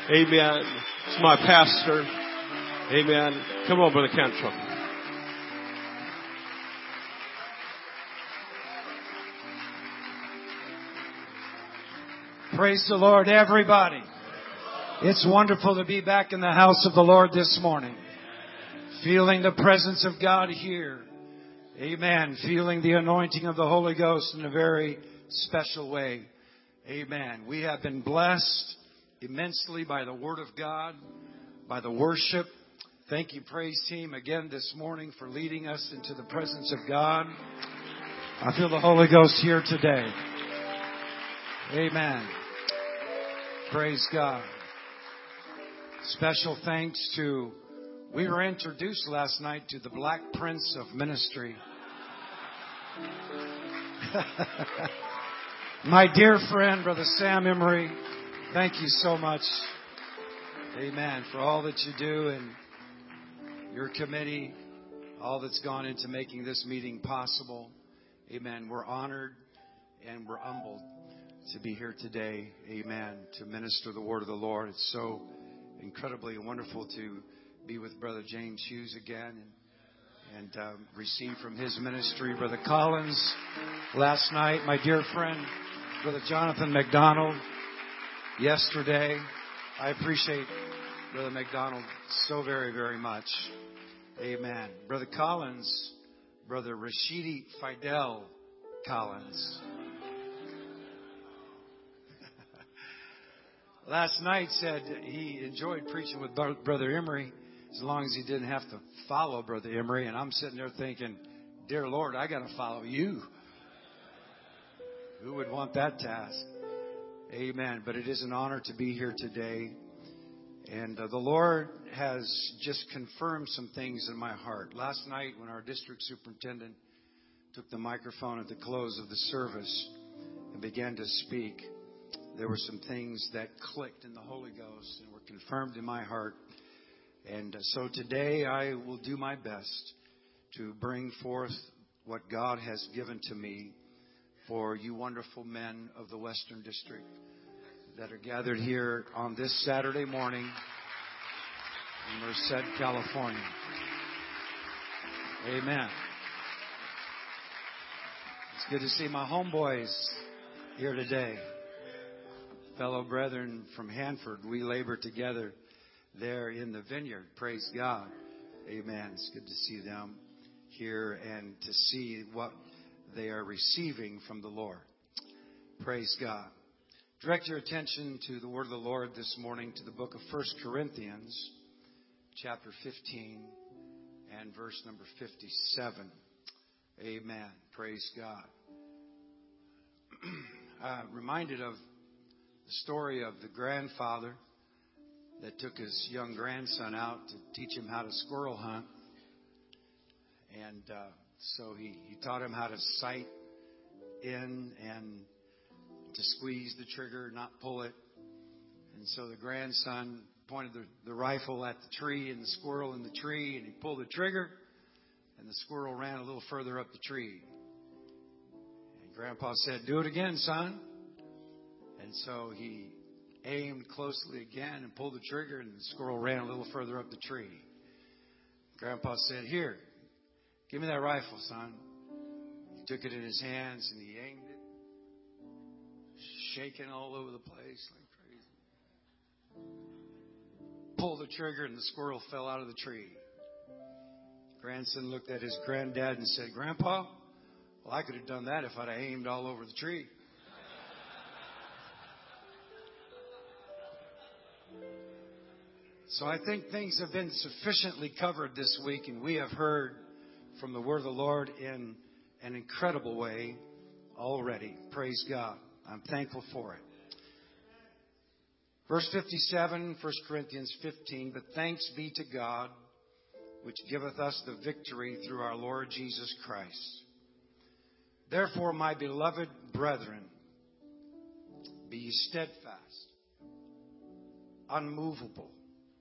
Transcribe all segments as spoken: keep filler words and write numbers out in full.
Amen. It's my pastor. Amen. Come on, Brother Cantrell. Praise the Lord, everybody. It's wonderful to be back in the house of the Lord this morning. Feeling the presence of God here. Amen. Feeling the anointing of the Holy Ghost in a very special way. Amen. We have been blessed immensely by the Word of God, by the worship. Thank you, praise team, again this morning for leading us into the presence of God. I feel the Holy Ghost here today. Amen. Praise God. Special thanks to, we were introduced last night to the Black Prince of Ministry. My dear friend, Brother Sam Emery, thank you so much. Amen. For all that you do and your committee, all that's gone into making this meeting possible. Amen. We're honored and we're humbled to be here today. Amen. To minister the word of the Lord. It's so incredibly wonderful to be with Brother James Hughes again and, and um, receive from his ministry. Brother Collins last night. My dear friend, Brother Jonathan McDonald yesterday. I appreciate Brother McDonald so very, very much. Amen. Brother Collins, Brother Rashidi Fidel Collins. Last night said he enjoyed preaching with Brother Emery as long as he didn't have to follow Brother Emery. And I'm sitting there thinking, dear Lord, I got to follow you. Who would want that task? Amen. But it is an honor to be here today. And uh, the Lord has just confirmed some things in my heart. Last night when our district superintendent took the microphone at the close of the service and began to speak, there were some things that clicked in the Holy Ghost and were confirmed in my heart. And uh, so today I will do my best to bring forth what God has given to me for you wonderful men of the Western District that are gathered here on this Saturday morning in Merced, California. Amen. It's good to see my homeboys here today. Fellow brethren from Hanford, we labor together there in the vineyard. Praise God. Amen. It's good to see them here and to see what they are receiving from the Lord. Praise God. Direct your attention to the word of the Lord this morning to the book of First Corinthians, chapter fifteen and verse number fifty-seven. Amen. Praise God. I'm reminded of the story of the grandfather that took his young grandson out to teach him how to squirrel hunt. And uh, so he, he taught him how to sight in and to squeeze the trigger, not pull it. And so the grandson pointed the, the rifle at the tree and the squirrel in the tree, and he pulled the trigger, and the squirrel ran a little further up the tree. And Grandpa said, "Do it again, son." And so he aimed closely again and pulled the trigger, and the squirrel ran a little further up the tree. Grandpa said, "Here, give me that rifle, son." He took it in his hands and he aimed it, shaking all over the place like crazy. Pulled the trigger and the squirrel fell out of the tree. Grandson looked at his granddad and said, "Grandpa, well, I could have done that if I'd have aimed all over the tree." So I think things have been sufficiently covered this week, and we have heard from the word of the Lord in an incredible way already. Praise God. I'm thankful for it. Verse fifty-seven, First Corinthians fifteen, "But thanks be to God, which giveth us the victory through our Lord Jesus Christ. Therefore, my beloved brethren, be ye steadfast, unmovable,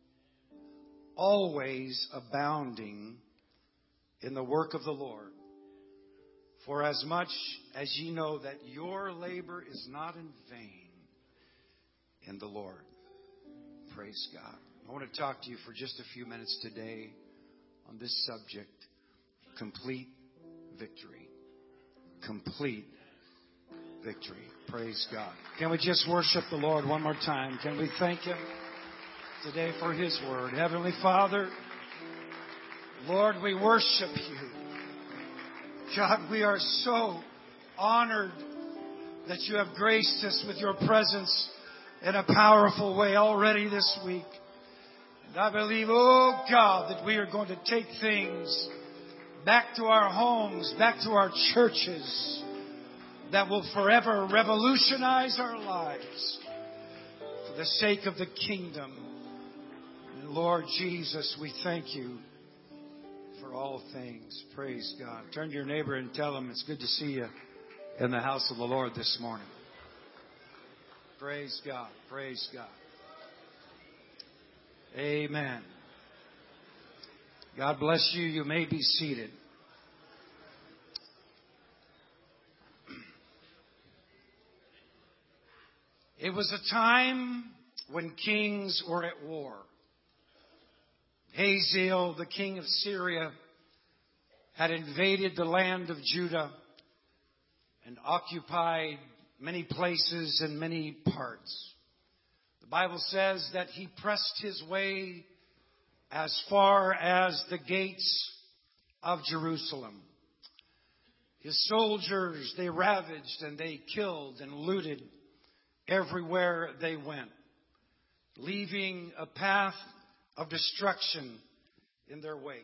always abounding in the work of the Lord. For as much as ye know that your labor is not in vain in the Lord." Praise God. I want to talk to you for just a few minutes today on this subject, complete victory. Complete victory. Praise God. Can we just worship the Lord one more time? Can we thank Him today for His word? Heavenly Father, Lord, we worship You. God, we are so honored that You have graced us with Your presence in a powerful way already this week. And I believe, oh God, that we are going to take things back to our homes, back to our churches, that will forever revolutionize our lives for the sake of the kingdom. And Lord Jesus, we thank You for all things. Praise God. Turn to your neighbor and tell him it's good to see you in the house of the Lord this morning. Praise God. Praise God. Amen. God bless you. You may be seated. It was a time when kings were at war. Hazael, the king of Syria, had invaded the land of Judah and occupied many places and many parts. The Bible says that he pressed his way as far as the gates of Jerusalem. His soldiers, they ravaged and they killed and looted everywhere they went, leaving a path of destruction in their wake.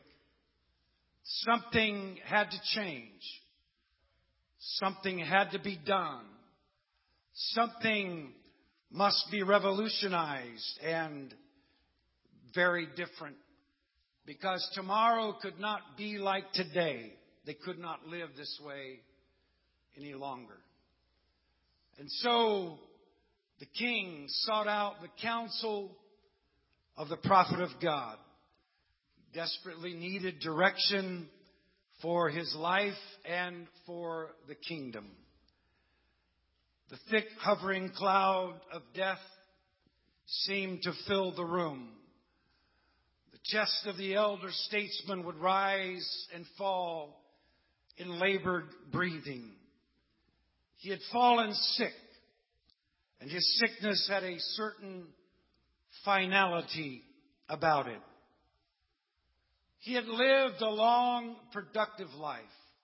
Something had to change. Something had to be done. Something must be revolutionized and very different, because tomorrow could not be like today. They could not live this way any longer. And so the king sought out the counsel of the prophet of God. He desperately needed direction for his life and for the kingdom. The thick hovering cloud of death seemed to fill the room. The chest of the elder statesman would rise and fall in labored breathing. He had fallen sick, and his sickness had a certain finality about it. He had lived a long, productive life.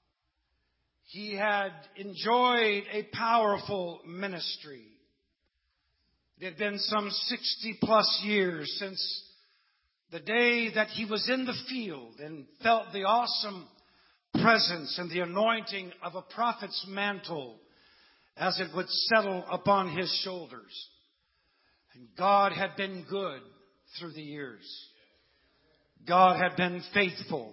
He had enjoyed a powerful ministry. It had been some sixty plus years since the day that he was in the field and felt the awesome presence and the anointing of a prophet's mantle as it would settle upon his shoulders. And God had been good through the years. God had been faithful.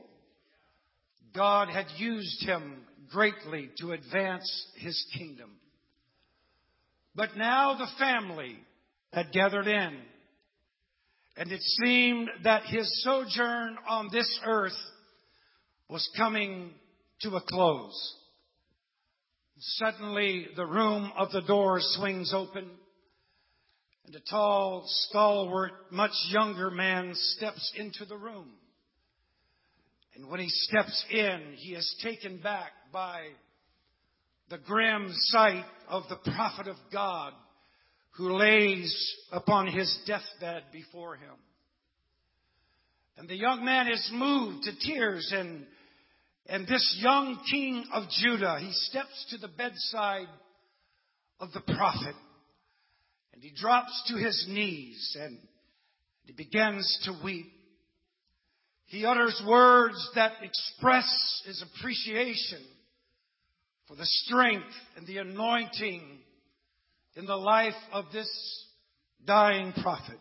God had used him greatly to advance his kingdom. But now the family had gathered in, and it seemed that his sojourn on this earth was coming to a close. Suddenly, the room of the door swings open, and a tall, stalwart, much younger man steps into the room. And when he steps in, he is taken back by the grim sight of the prophet of God who lays upon his deathbed before him. And the young man is moved to tears, and, and this young king of Judah, he steps to the bedside of the prophet, and he drops to his knees, and he begins to weep. He utters words that express his appreciation for the strength and the anointing in the life of this dying prophet.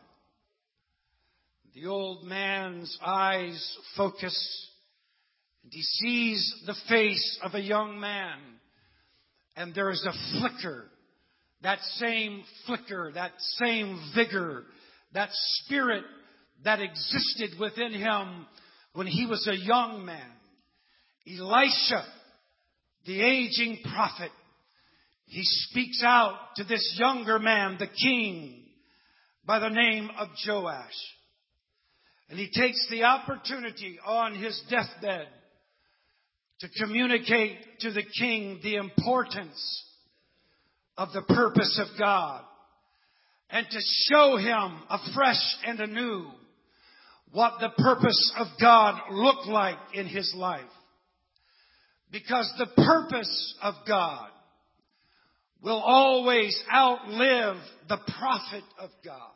The old man's eyes focus, and he sees the face of a young man, and there is a flicker, that same flicker, that same vigor, that spirit that existed within him when he was a young man. Elisha, the aging prophet, he speaks out to this younger man, the king, by the name of Joash. And he takes the opportunity on his deathbed to communicate to the king the importance of the purpose of God, and to show him afresh and anew what the purpose of God looked like in his life. Because the purpose of God will always outlive the prophet of God.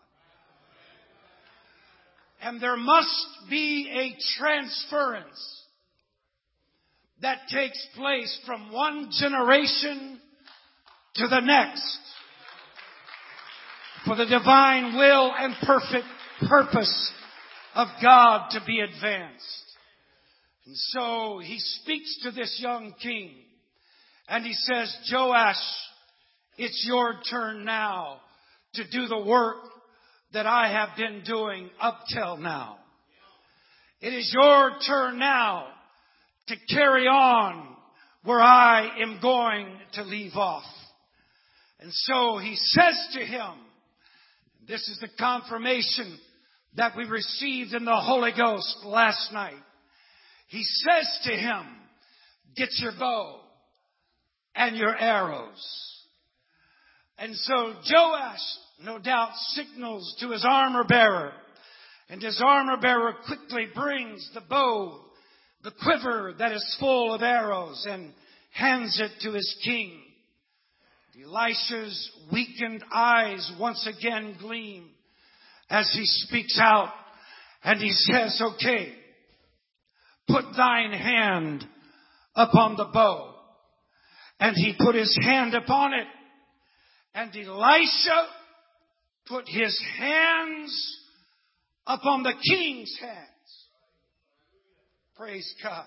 And there must be a transference that takes place from one generation to the next for the divine will and perfect purpose of God to be advanced. And so he speaks to this young king and he says, Joash, it's your turn now to do the work that I have been doing up till now. It is your turn now to carry on where I am going to leave off. And so he says to him, this is the confirmation that we received in the Holy Ghost last night. He says to him, get your bow and your arrows. And so Joash, no doubt, signals to his armor bearer. And his armor bearer quickly brings the bow, the quiver that is full of arrows, and hands it to his king. Elisha's weakened eyes once again gleam as he speaks out. And he says, okay, put thine hand upon the bow. And he put his hand upon it. And Elisha put his hands upon the king's hands. Praise God.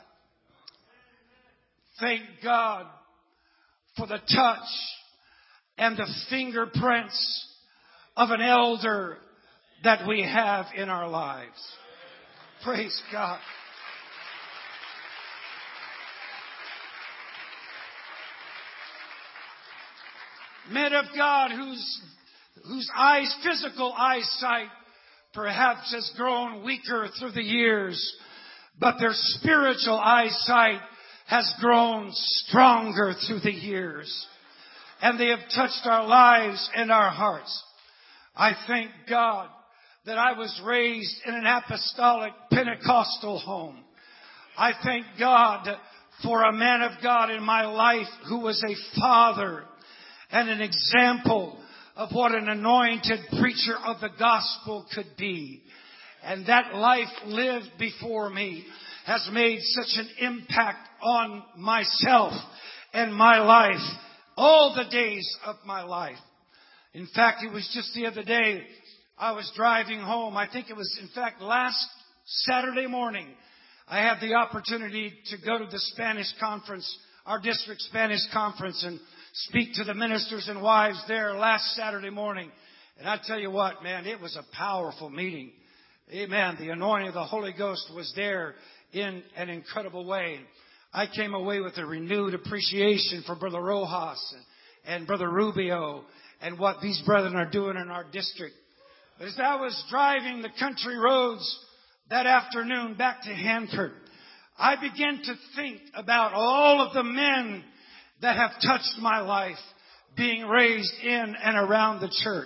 Thank God for the touch and the fingerprints of an elder that we have in our lives. Praise God. Men of God whose, whose eyes, physical eyesight perhaps has grown weaker through the years, but their spiritual eyesight has grown stronger through the years. And they have touched our lives and our hearts. I thank God that I was raised in an apostolic Pentecostal home. I thank God for a man of God in my life who was a father and an example of what an anointed preacher of the gospel could be. And that life lived before me has made such an impact on myself and my life all the days of my life. In fact, it was just the other day I was driving home. I think it was, in fact, last Saturday morning. I had the opportunity to go to the Spanish conference, our district Spanish conference, and speak to the ministers and wives there last Saturday morning. And I tell you what, man, it was a powerful meeting. Amen. The anointing of the Holy Ghost was there in an incredible way. I came away with a renewed appreciation for Brother Rojas and, and Brother Rubio and what these brethren are doing in our district. But as I was driving the country roads that afternoon back to Hanford, I began to think about all of the men that have touched my life being raised in and around the church.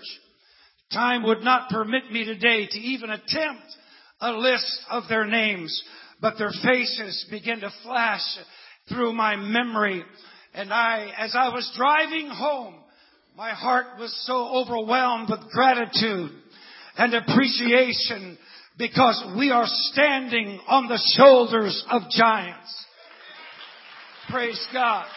Time would not permit me today to even attempt a list of their names, but their faces began to flash through my memory. And I, as I was driving home, my heart was so overwhelmed with gratitude and appreciation because we are standing on the shoulders of giants. Praise God.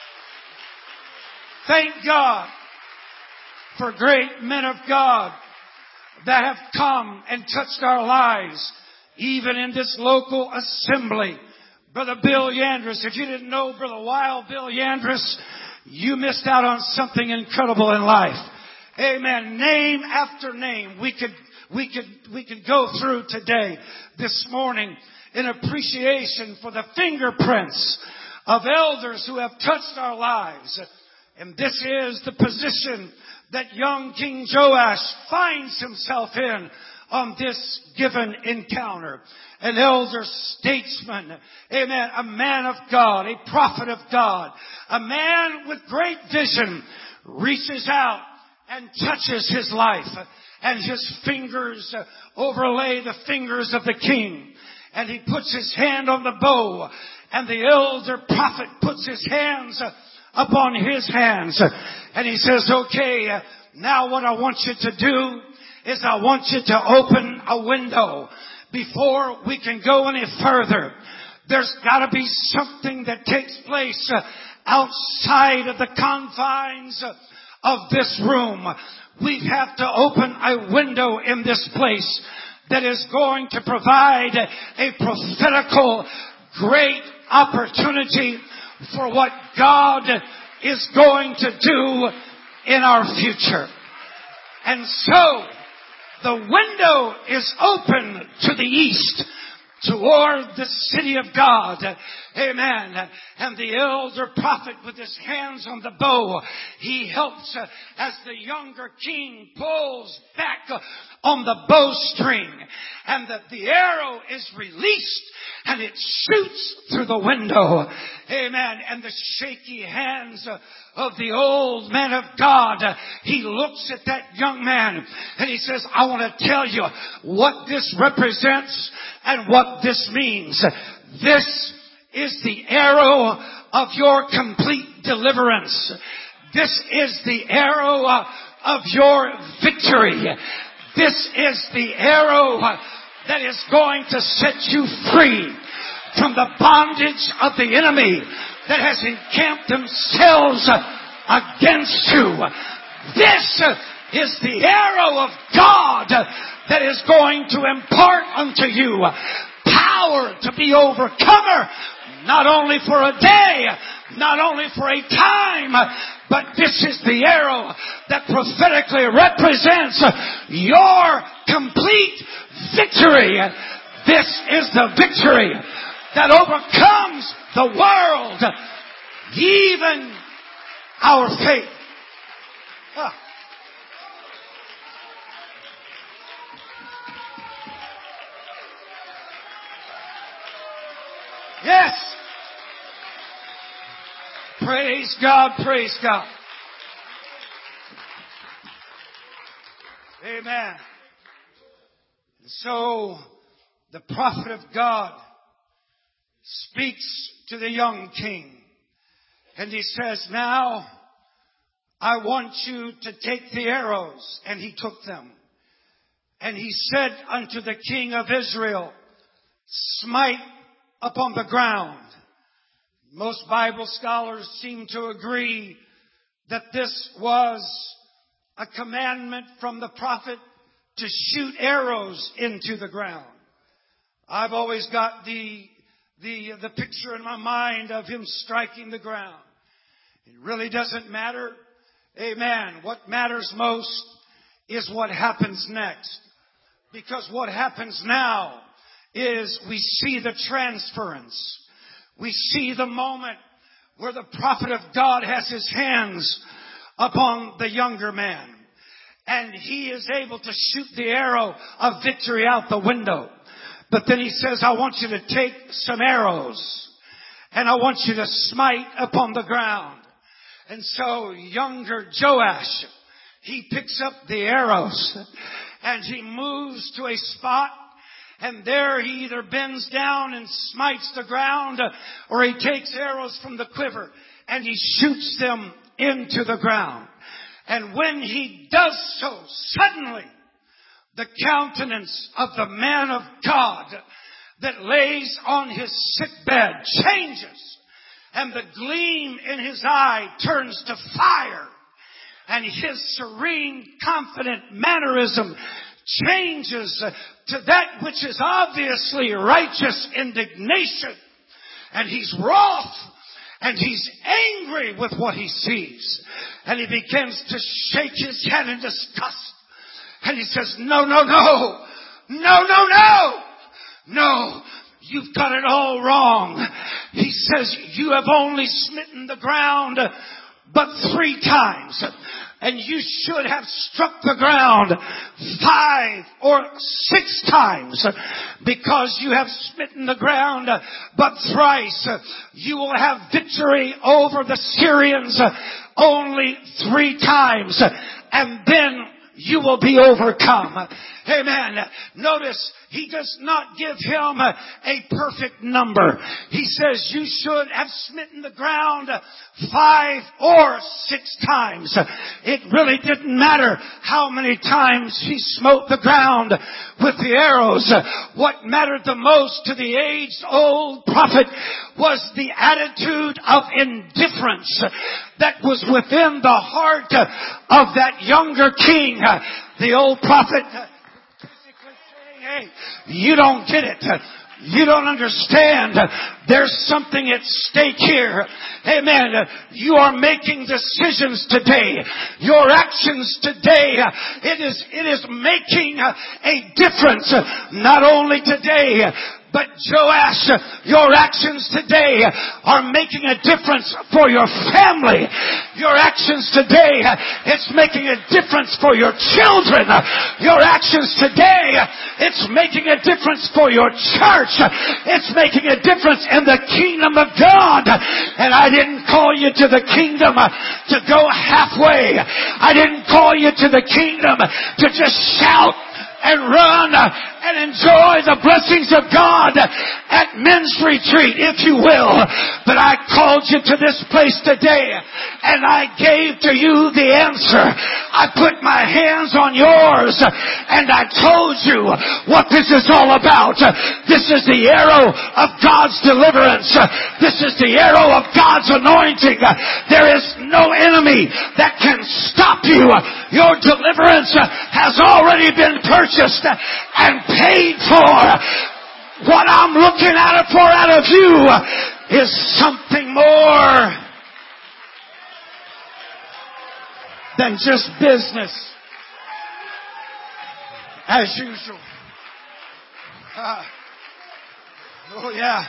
Thank God for great men of God that have come and touched our lives, even in this local assembly. Brother Bill Yandris, if you didn't know Brother Wild Bill Yandris, you missed out on something incredible in life. Amen. Name after name we could, we could, we could go through today, this morning, in appreciation for the fingerprints of elders who have touched our lives. And this is the position that young King Joash finds himself in on this given encounter. An elder statesman, amen, a man of God, a prophet of God, a man with great vision reaches out and touches his life, and his fingers overlay the fingers of the king, and he puts his hand on the bow, and the elder prophet puts his hands upon his hands, and he says, okay, now what I want you to do is I want you to open a window. Before we can go any further, there's got to be something that takes place outside of the confines of this room. We have to open a window in this place that is going to provide a prophetical great opportunity for what God is going to do in our future. And so, the window is open to the east, toward the city of God. Amen. And the elder prophet with his hands on the bow, he helps uh, as the younger king pulls back uh, on the bowstring, and that the arrow is released and it shoots through the window. Amen. And the shaky hands uh, of the old man of God, uh, he looks at that young man and he says, I want to tell you what this represents and what this means. This is the arrow of your complete deliverance. This is the arrow uh, of your victory. This is the arrow uh, that is going to set you free from the bondage of the enemy that has encamped themselves uh, against you. This uh, is the arrow of God uh, that is going to impart unto you power to be overcomer, not only for a day, not only for a time, but this is the arrow that prophetically represents your complete victory. This is the victory that overcomes the world, even our faith. Ah. Yes. Praise God, praise God. Amen. So, the prophet of God speaks to the young king. And he says, now, I want you to take the arrows. And he took them. And he said unto the king of Israel, smite upon the ground. Most Bible scholars seem to agree that this was a commandment from the prophet to shoot arrows into the ground. I've always got the, the, the picture in my mind of him striking the ground. It really doesn't matter. Amen. What matters most is what happens next. Because what happens now is we see the transference. We see the moment where the prophet of God has his hands upon the younger man. And he is able to shoot the arrow of victory out the window. But then he says, I want you to take some arrows and I want you to smite upon the ground. And so younger Joash, he picks up the arrows and he moves to a spot. And there he either bends down and smites the ground, or he takes arrows from the quiver and he shoots them into the ground. And when he does so, suddenly the countenance of the man of God that lays on his sick bed changes, and the gleam in his eye turns to fire, and his serene, confident mannerism changes to that which is obviously righteous indignation. And he's wroth and he's angry with what he sees. And he begins to shake his head in disgust. And he says, no, no, no, no, no, no, no, you've got it all wrong. He says, you have only smitten the ground but three times. and you should have struck the ground five or six times, because you have smitten the ground but thrice. You will have victory over the Syrians only three times, and then you will be overcome. Amen. Notice, he does not give him a perfect number. He says you should have smitten the ground five or six times. It really didn't matter how many times he smote the ground with the arrows. What mattered the most to the age-old prophet was the attitude of indifference that was within the heart of that younger king. The old prophet basically saying, hey, you don't get it. You don't understand. There's something at stake here. Amen. You are making decisions today. Your actions today, it is, it is making a difference. Not only today, but Joash, your actions today are making a difference for your family. Your actions today, it's making a difference for your children. Your actions today, it's making a difference for your church. It's making a difference in the kingdom of God. And I didn't call you to the kingdom to go halfway. I didn't call you to the kingdom to just shout and run and enjoy the blessings of God at men's retreat, if you will. But I called you to this place today, and I gave to you the answer. I put my hands on yours, and I told you what this is all about. This is the arrow of God's deliverance. This is the arrow of God's anointing. There is no enemy that can stop you. Your deliverance has already been purchased and paid for. What I'm looking at it for out of you is something more than just business as usual. Uh, oh yeah.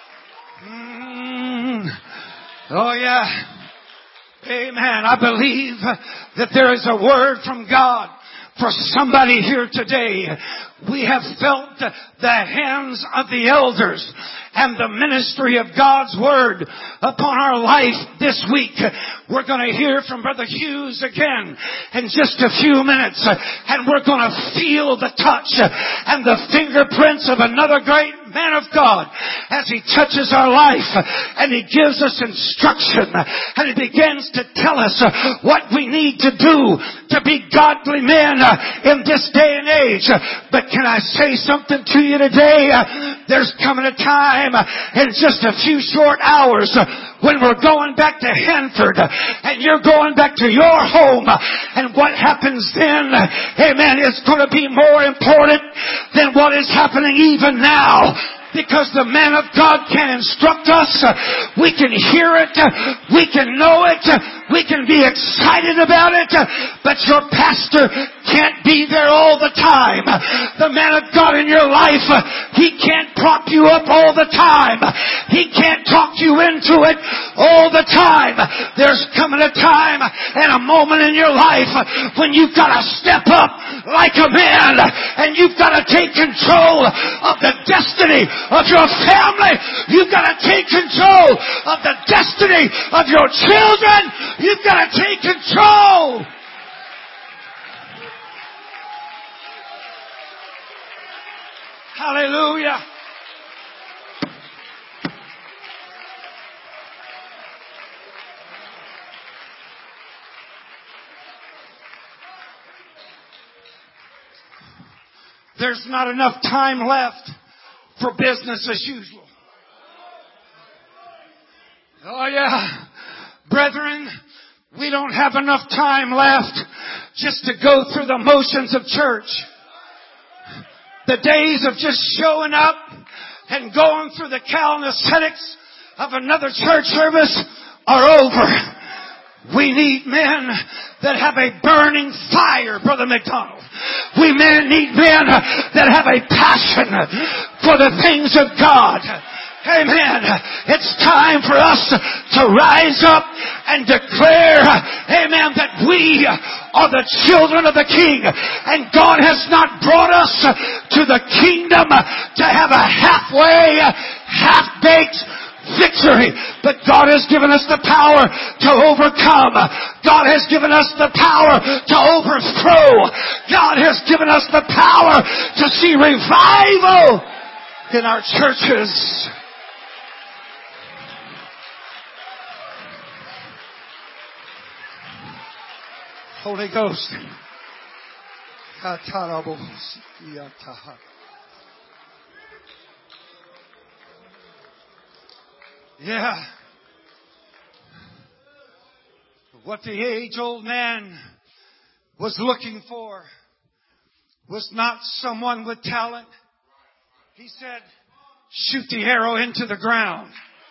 Mm, oh yeah. Amen. I believe that there is a word from God for somebody here today. We have felt the hands of the elders and the ministry of God's Word upon our life this week. We're going to hear from Brother Hughes again in just a few minutes, and we're going to feel the touch and the fingerprints of another great man of God as he touches our life and he gives us instruction and he begins to tell us what we need to do to be godly men in this day and age. But can I say something to you today? There's coming a time in just a few short hours when we're going back to Hanford and you're going back to your home, and what happens then, amen, is going to be more important than what is happening even now. Because the man of God can instruct us. We can hear it. We can know it. We can be excited about it. But your pastor can't be there all the time. The man of God in your life, he can't prop you up all the time. He can't talk you into it all the time. There's coming a time and a moment in your life when you've got to step up like a man, and you've got to take control of the destiny of your family. You've got to take control of the destiny of your children. You've got to take control. Hallelujah. There's not enough time left for business as usual. Oh yeah. Brethren, we don't have enough time left just to go through the motions of church. The days of just showing up and going through the calisthenics of another church service are over. We need men that have a burning fire, Brother McDonald. We men need men that have a passion for the things of God. Amen. It's time for us to rise up and declare, amen, that we are the children of the King. And God has not brought us to the kingdom to have a halfway, half-baked victory. But God has given us the power to overcome. God has given us the power to overthrow. God has given us the power to see revival in our churches. Holy Ghost. Yeah. What the age-old man was looking for was not someone with talent. He said, shoot the arrow into the ground.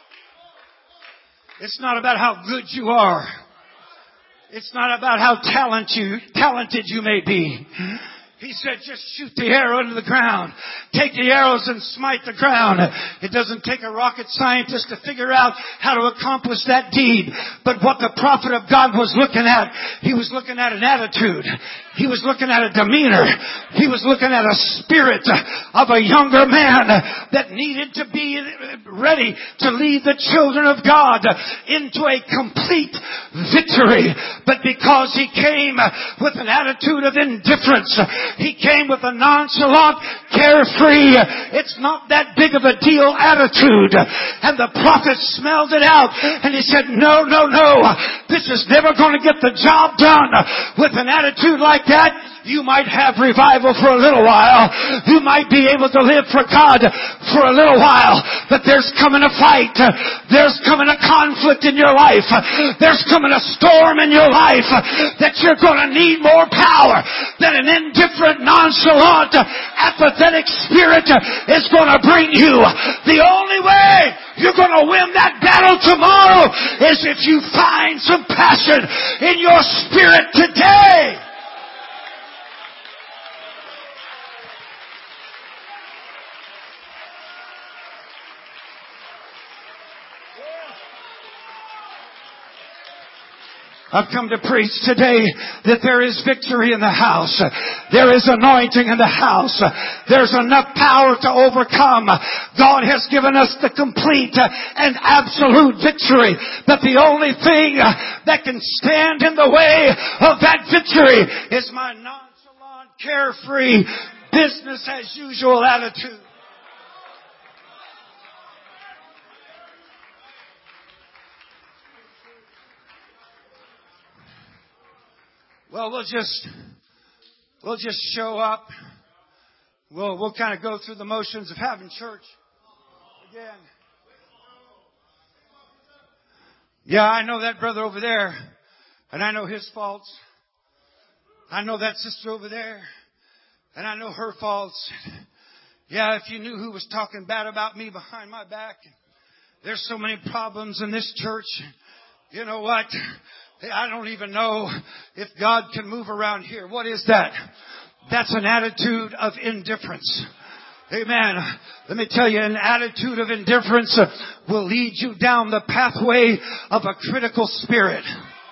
It's not about how good you are. It's not about how talent you, talented you may be. He said, just shoot the arrow into the ground. Take the arrows and smite the ground. It doesn't take a rocket scientist to figure out how to accomplish that deed. But what the prophet of God was looking at, he was looking at an attitude. He was looking at a demeanor. He was looking at a spirit of a younger man that needed to be ready to lead the children of God into a complete victory. But because he came with an attitude of indifference, he came with a nonchalant, carefree, it's not that big of a deal attitude. And the prophet smelled it out and he said, no, no, no, this is never going to get the job done. With an attitude like that, you might have revival for a little while. You might be able to live for God for a little while. But there's coming a fight. There's coming a conflict in your life. There's coming a storm in your life that you're going to need more power than an indifferent, nonchalant, apathetic spirit is going to bring you. The only way you're going to win that battle tomorrow is if you find some passion in your spirit today. I've come to preach today that there is victory in the house. There is anointing in the house. There's enough power to overcome. God has given us the complete and absolute victory. But the only thing that can stand in the way of that victory is my nonchalant, carefree, business as usual attitude. Well, we'll just, we'll just show up. We'll, we'll kind of go through the motions of having church again. Yeah, I know that brother over there, and I know his faults. I know that sister over there, and I know her faults. Yeah, if you knew who was talking bad about me behind my back. There's so many problems in this church. You know what? I don't even know if God can move around here. What is that? That's an attitude of indifference. Amen. Let me tell you, an attitude of indifference will lead you down the pathway of a critical spirit.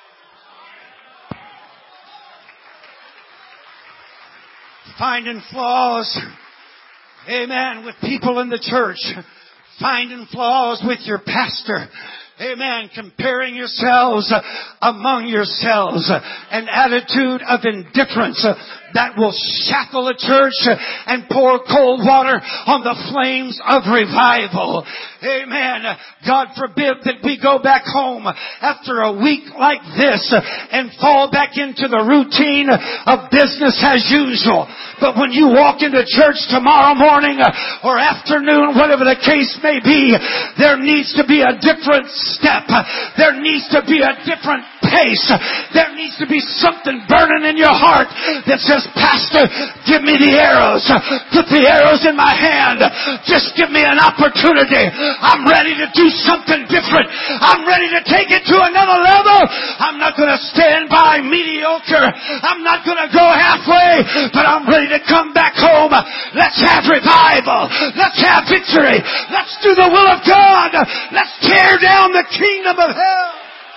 Finding flaws, amen, with people in the church. Finding flaws with your pastor. Amen. Comparing yourselves among yourselves. An attitude of indifference that will shackle a church and pour cold water on the flames of revival. Amen. God forbid that we go back home after a week like this and fall back into the routine of business as usual. But when you walk into church tomorrow morning or afternoon, whatever the case may be, there needs to be a different step. There needs to be a different pace. There needs to be something burning in your heart that says, Pastor, give me the arrows. Put the arrows in my hand. Just give me an opportunity. I'm ready to do something different. I'm ready to take it to another level. I'm not going to stand by mediocre. I'm not going to go halfway, but I'm ready to come back home. Let's have revival. Let's have victory. Let's do the will of God. Let's tear down the kingdom of hell.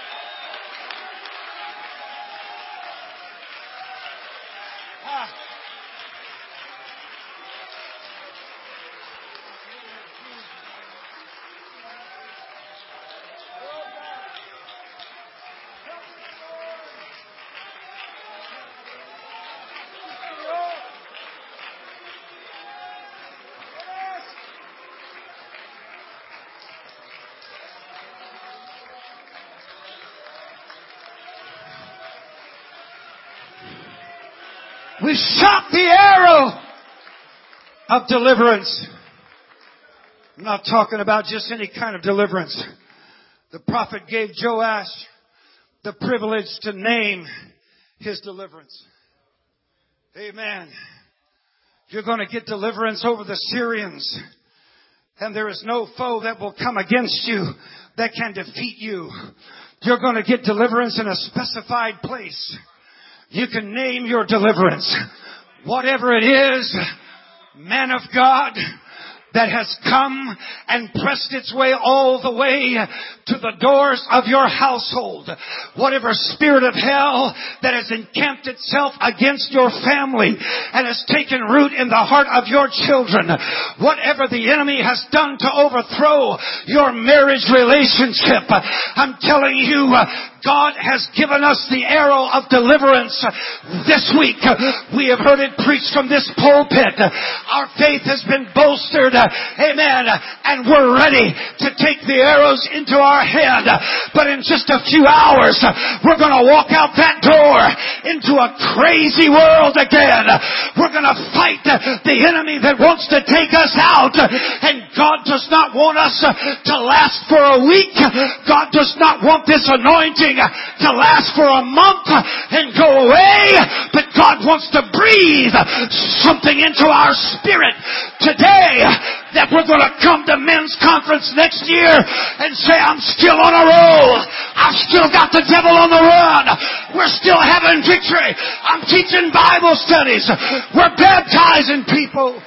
We shot the arrow of deliverance. I'm not talking about just any kind of deliverance. The prophet gave Joash the privilege to name his deliverance. Amen. You're going to get deliverance over the Syrians. And there is no foe that will come against you that can defeat you. You're going to get deliverance in a specified place. You can name your deliverance. Whatever it is, man of God, that has come and pressed its way all the way to the doors of your household. Whatever spirit of hell that has encamped itself against your family and has taken root in the heart of your children. Whatever the enemy has done to overthrow your marriage relationship. I'm telling you, God has given us the arrow of deliverance this week. We have heard it preached from this pulpit. Our faith has been bolstered. Amen. And we're ready to take the arrows into our hand. But in just a few hours, we're going to walk out that door into a crazy world again. We're going to fight the enemy that wants to take us out. And God does not want us to last for a week. God does not want this anointing to last for a month and go away. But God wants to breathe something into our spirit today, that we're going to come to men's conference next year and say, I'm still on a roll. I've still got the devil on the run. We're still having victory. I'm teaching Bible studies. We're baptizing people.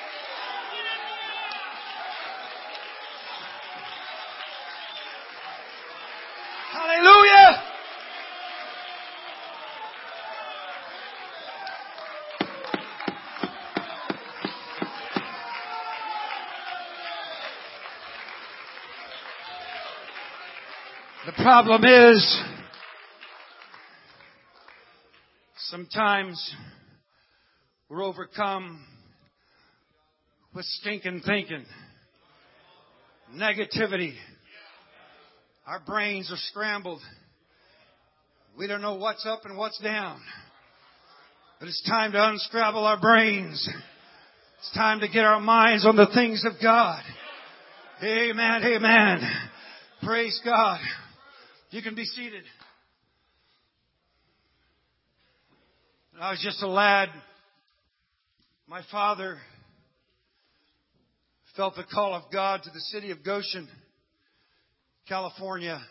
Hallelujah. The problem is, sometimes we're overcome with stinking thinking, negativity. Our brains are scrambled. We don't know what's up and what's down. But it's time to unscramble our brains. It's time to get our minds on the things of God. Amen, amen. Praise God. You can be seated. When I was just a lad, my father felt the call of God to the city of Goshen, California.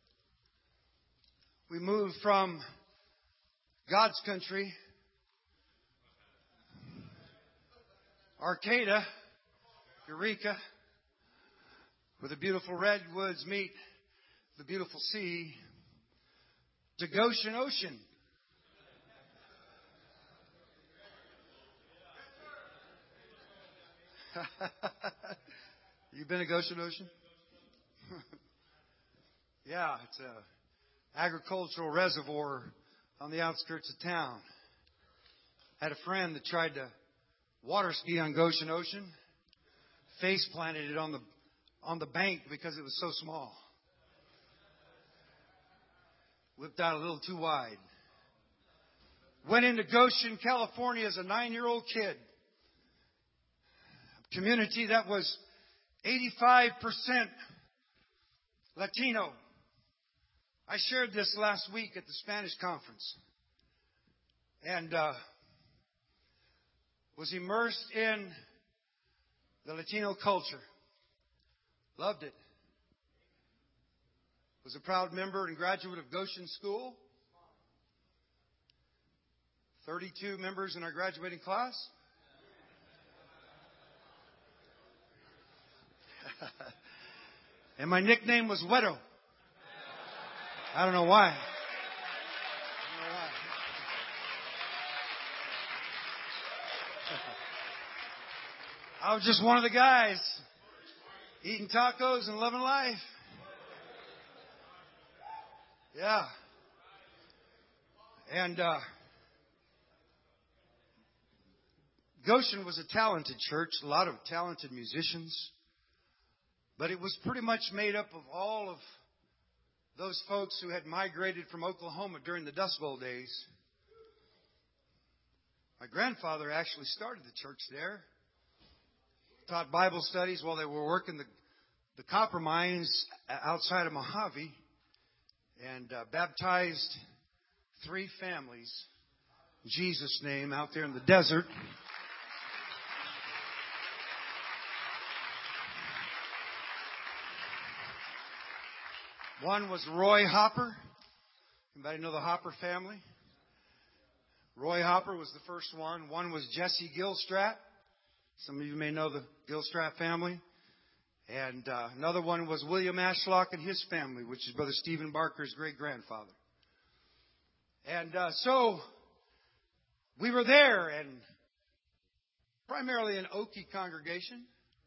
We moved from God's country, Arcata, Eureka, where the beautiful redwoods meet the beautiful sea, to Goshen Ocean. You been to Goshen Ocean? Yeah, it's an agricultural reservoir on the outskirts of town. I had a friend that tried to water ski on Goshen Ocean, face planted it on the on the bank because it was so small. Whipped out a little too wide. Went into Goshen, California as a nine-year-old kid. A community that was eighty-five percent Latino. I shared this last week at the Spanish conference and uh, was immersed in the Latino culture. Loved it. Was a proud member and graduate of Goshen School. thirty-two members in our graduating class. And my nickname was Wedo. I don't know why. I don't know why. I was just one of the guys eating tacos and loving life. Yeah. And uh, Goshen was a talented church, a lot of talented musicians. But it was pretty much made up of all of those folks who had migrated from Oklahoma during the Dust Bowl days. My grandfather actually started the church there. Taught Bible studies while they were working the, the copper mines outside of Mojave. And uh, baptized three families in Jesus' name out there in the desert. One was Roy Hopper. Anybody know the Hopper family? Roy Hopper was the first one. One was Jesse Gilstrap. Some of you may know the Gilstrap family. And uh, another one was William Ashlock and his family, which is Brother Stephen Barker's great-grandfather. And uh, so we were there, and primarily an Okie congregation.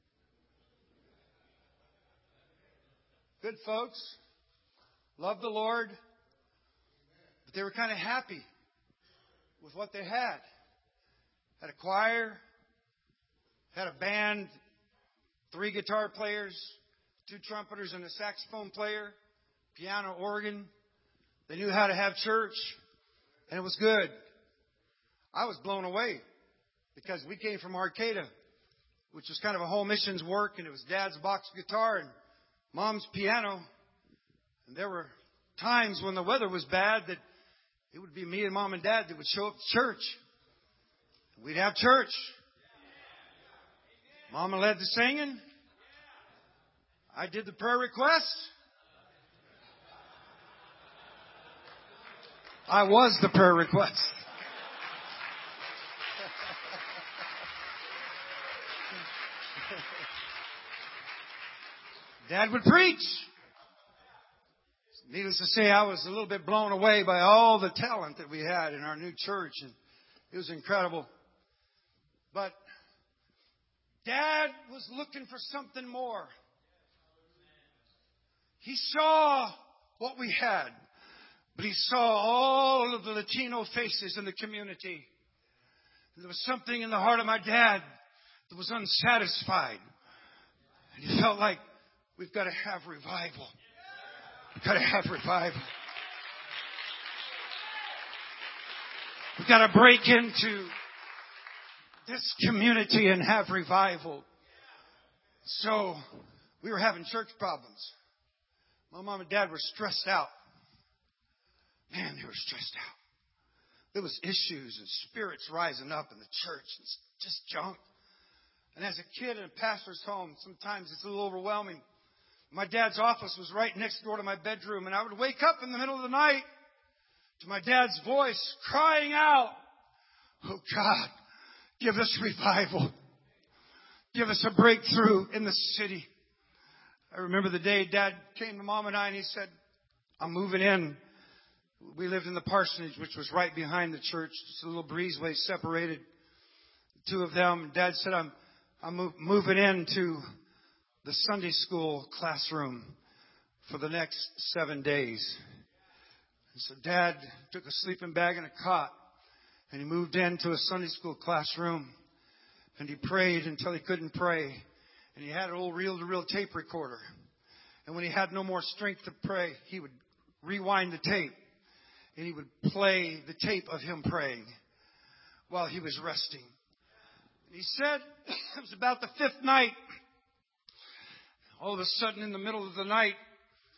Good folks. Loved the Lord. But they were kind of happy with what they had. Had a choir. Had a band. Three guitar players. Two trumpeters and a saxophone player. Piano, organ. They knew how to have church. And it was good. I was blown away. Because we came from Arcata, which was kind of a whole missions work. And it was Dad's box guitar and Mom's piano. And there were times when the weather was bad that it would be me and Mom and Dad that would show up to church. We'd have church. Mama led the singing. I did the prayer request. I was the prayer request. Dad would preach. Needless to say, I was a little bit blown away by all the talent that we had in our new church, and it was incredible. But Dad was looking for something more. He saw what we had, but he saw all of the Latino faces in the community. There was something in the heart of my dad that was unsatisfied. And he felt like we've got to have revival. We've got to have revival. We've got to break into this community and have revival. So we were having church problems. My mom and dad were stressed out. Man, they were stressed out. There was issues and spirits rising up in the church. It's just junk. And as a kid in a pastor's home, sometimes it's a little overwhelming. My dad's office was right next door to my bedroom, and I would wake up in the middle of the night to my dad's voice crying out, "Oh God, give us revival. Give us a breakthrough in the city." I remember the day Dad came to Mom and I, and he said, "I'm moving in." We lived in the parsonage, which was right behind the church. Just a little breezeway separated the two of them. Dad said, I'm I'm move, moving into the Sunday school classroom for the next seven days. And so Dad took a sleeping bag and a cot, and he moved into a Sunday school classroom, and he prayed until he couldn't pray. And he had an old reel-to-reel tape recorder. And when he had no more strength to pray, he would rewind the tape, and he would play the tape of him praying while he was resting. And he said it was about the fifth night. All of a sudden, in the middle of the night,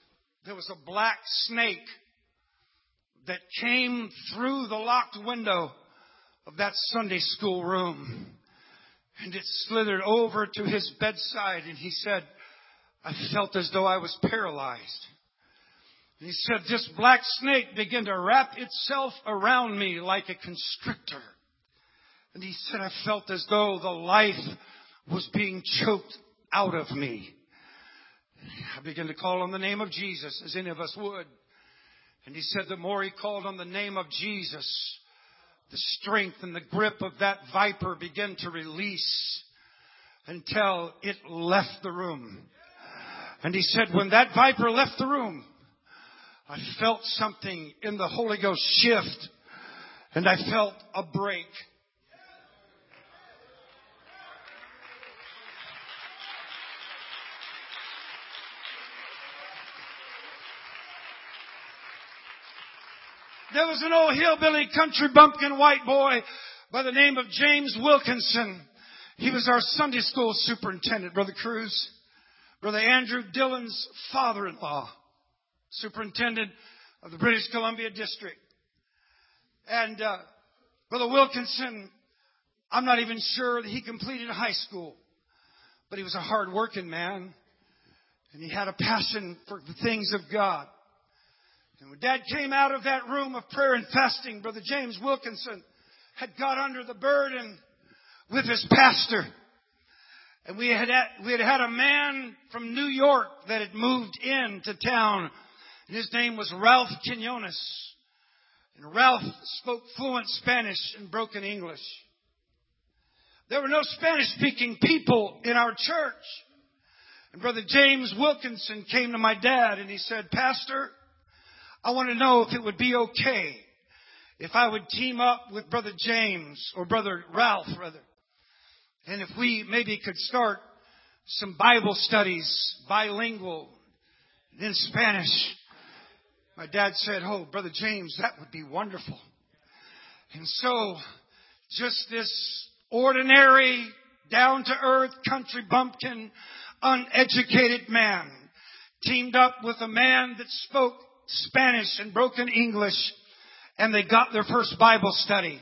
there was a black snake that came through the locked window of that Sunday school room. And it slithered over to his bedside. And he said, I felt as though I was paralyzed. And he said, this black snake began to wrap itself around me like a constrictor. And he said, I felt as though the life was being choked out of me. I began to call on the name of Jesus, as any of us would. And he said the more he called on the name of Jesus, the strength and the grip of that viper began to release until it left the room. And he said, when that viper left the room, I felt something in the Holy Ghost shift, and I felt a break. There was an old hillbilly country bumpkin white boy by the name of James Wilkinson. He was our Sunday school superintendent, Brother Cruz. Brother Andrew Dillon's father-in-law, superintendent of the British Columbia District. And uh, Brother Wilkinson, I'm not even sure that he completed high school, but he was a hard-working man, and he had a passion for the things of God. And when Dad came out of that room of prayer and fasting, Brother James Wilkinson had got under the burden with his pastor. And we had, we had had a man from New York that had moved into town. And his name was Ralph Quinones. And Ralph spoke fluent Spanish and broken English. There were no Spanish-speaking people in our church. And Brother James Wilkinson came to my dad and he said, Pastor, I want to know if it would be okay if I would team up with Brother James or Brother Ralph, rather. And if we maybe could start some Bible studies, bilingual, in Spanish. My dad said, oh, Brother James, that would be wonderful. And so, just this ordinary, down-to-earth, country bumpkin, uneducated man teamed up with a man that spoke Spanish and broken English, and they got their first Bible study.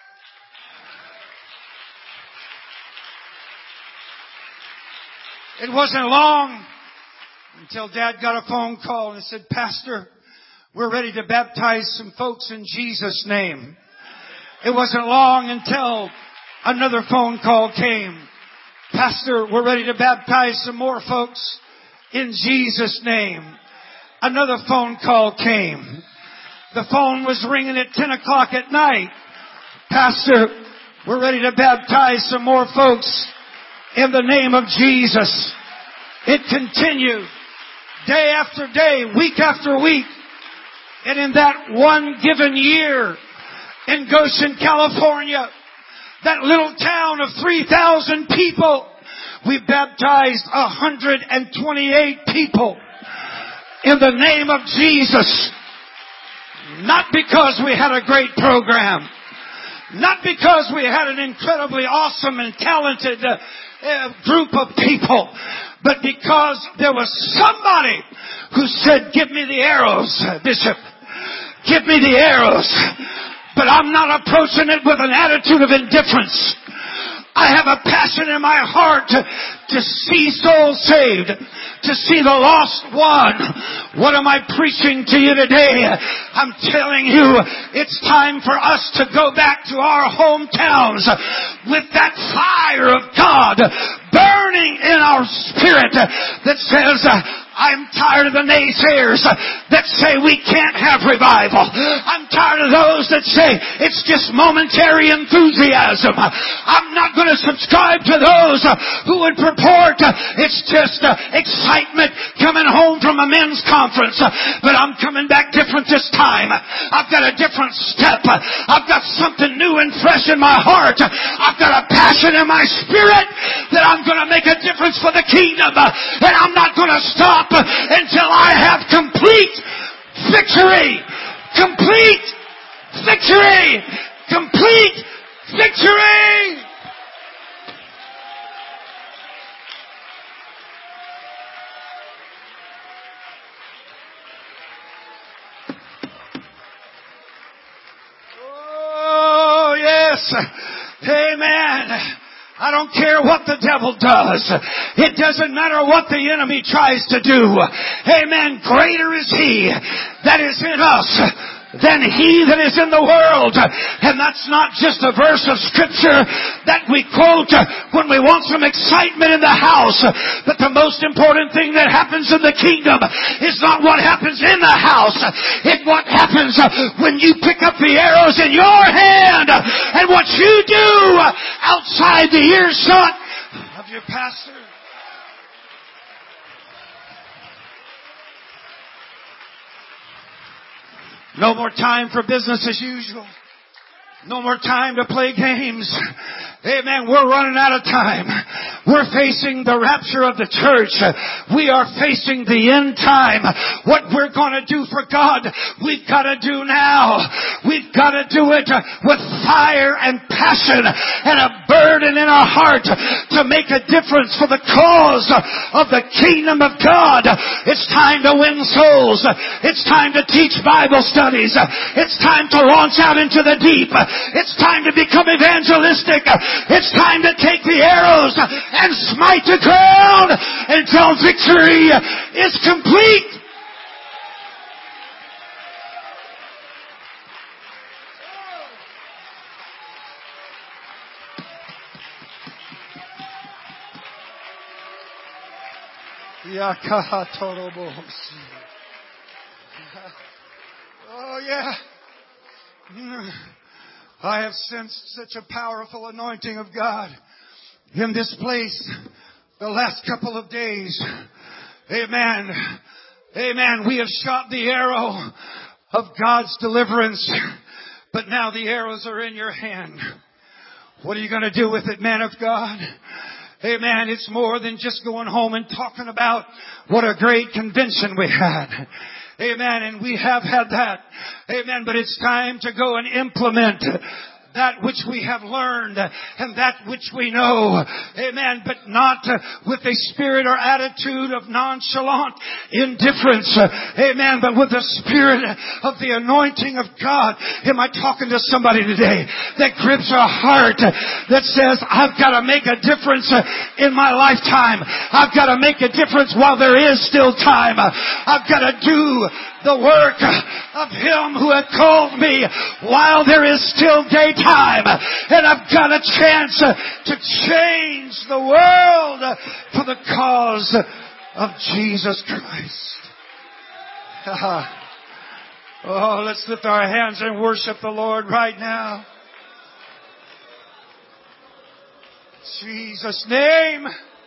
It wasn't long until Dad got a phone call and said, Pastor, we're ready to baptize some folks in Jesus' name. It wasn't long until another phone call came. Pastor, we're ready to baptize some more folks in Jesus' name. Another phone call came. The phone was ringing at ten o'clock at night. Pastor, we're ready to baptize some more folks in the name of Jesus. It continued day after day, week after week. And in that one given year in Goshen, California, that little town of three thousand people, we baptized one hundred twenty-eight people in the name of Jesus. Not because we had a great program. Not because we had an incredibly awesome and talented uh, uh, group of people. But because there was somebody who said, give me the arrows, Bishop. Give me the arrows. But I'm not approaching it with an attitude of indifference. I have a passion in my heart to, to see souls saved, to see the lost one. What am I preaching to you today? I'm telling you, it's time for us to go back to our hometowns with that fire of God burning in our spirit that says, I'm tired of the naysayers that say we can't have revival. I'm tired of those that say it's just momentary enthusiasm. I'm not going to subscribe to those who would purport it's just excitement coming home from a men's conference. But I'm coming back different this time. I've got a different step. I've got something new and fresh in my heart. I've got a passion in my spirit that I'm going to make a difference for the kingdom. And I'm not going to stop until I have complete victory. Complete victory. Complete victory. Amen. I don't care what the devil does. It doesn't matter what the enemy tries to do. Amen. Greater is He that is in us than he that is in the world. And that's not just a verse of Scripture that we quote when we want some excitement in the house. But the most important thing that happens in the kingdom is not what happens in the house. It's what happens when you pick up the arrows in your hand and what you do outside the earshot of your pastor. No more time for business as usual. No more time to play games. Amen. We're running out of time. We're facing the rapture of the church. We are facing the end time. What we're going to do for God, we've got to do now. We've got to do it with fire and passion and a burden in our heart to make a difference for the cause of the kingdom of God. It's time to win souls. It's time to teach Bible studies. It's time to launch out into the deep. It's time to become evangelistic. It's time to take the arrows and smite the ground until victory is complete. Oh yeah. I have sensed such a powerful anointing of God in this place the last couple of days. Amen. Amen. We have shot the arrow of God's deliverance, but now the arrows are in your hand. What are you going to do with it, man of God? Amen. It's more than just going home and talking about what a great convention we had. Amen. And we have had that. Amen. But it's time to go and implement that which we have learned and that which we know. Amen. But not with a spirit or attitude of nonchalant indifference. Amen. But with the spirit of the anointing of God. Am I talking to somebody today that grips our heart, that says, I've got to make a difference in my lifetime. I've got to make a difference while there is still time. I've got to do the work of Him who hath called me while there is still daytime. And I've got a chance to change the world for the cause of Jesus Christ. Oh, let's lift our hands and worship the Lord right now. Jesus' name.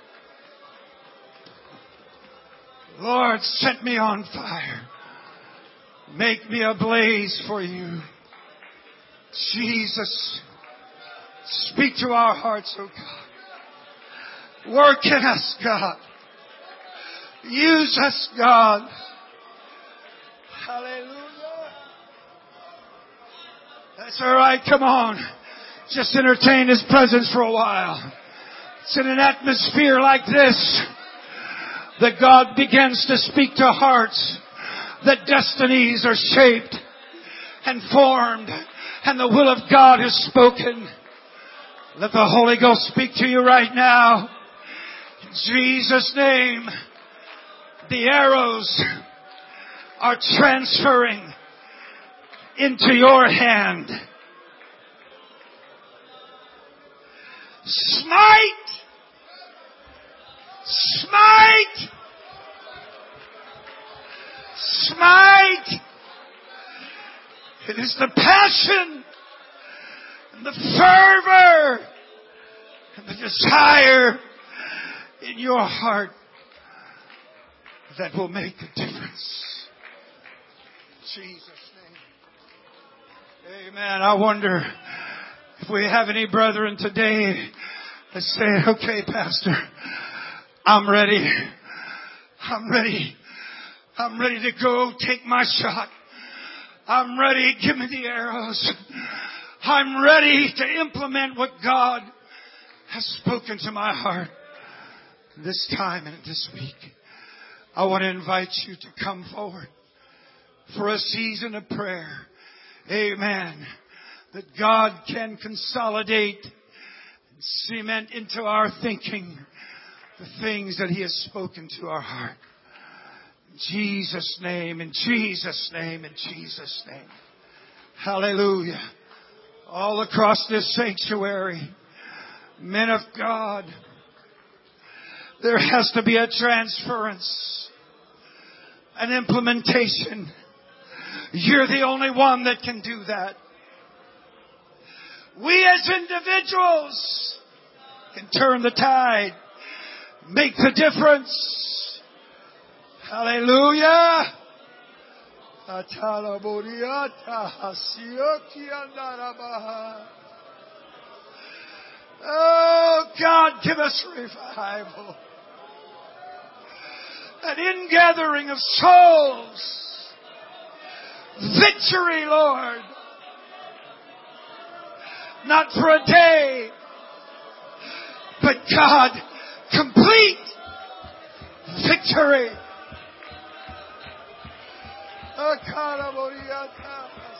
Lord, set me on fire. Make me ablaze for you. Jesus, speak to our hearts, oh God. Work in us, God. Use us, God. Hallelujah. That's all right. Come on. Just entertain His presence for a while. It's in an atmosphere like this that God begins to speak to hearts, that destinies are shaped and formed, and the will of God is spoken. Let the Holy Ghost speak to you right now. In Jesus' name, the arrows are transferring into your hand. Smite! Smite! Smite! It is the passion and the fervor and the desire in your heart that will make the difference. In Jesus' name. Amen. I wonder if we have any brethren today that say, okay, Pastor, I'm ready. I'm ready. I'm ready to go take my shot. I'm ready. Give me the arrows. I'm ready to implement what God has spoken to my heart this time and this week. I want to invite you to come forward for a season of prayer. Amen. that God can consolidate and cement into our thinking the things that He has spoken to our heart. In Jesus' name, in Jesus' name, in Jesus' name. Hallelujah. All across this sanctuary, men of God, there has to be a transference, an implementation. You're the only one that can do that. We as individuals can turn the tide, make the difference. Hallelujah. Oh, God, give us revival. An ingathering of souls. Victory, Lord. Not for a day, but God, complete victory.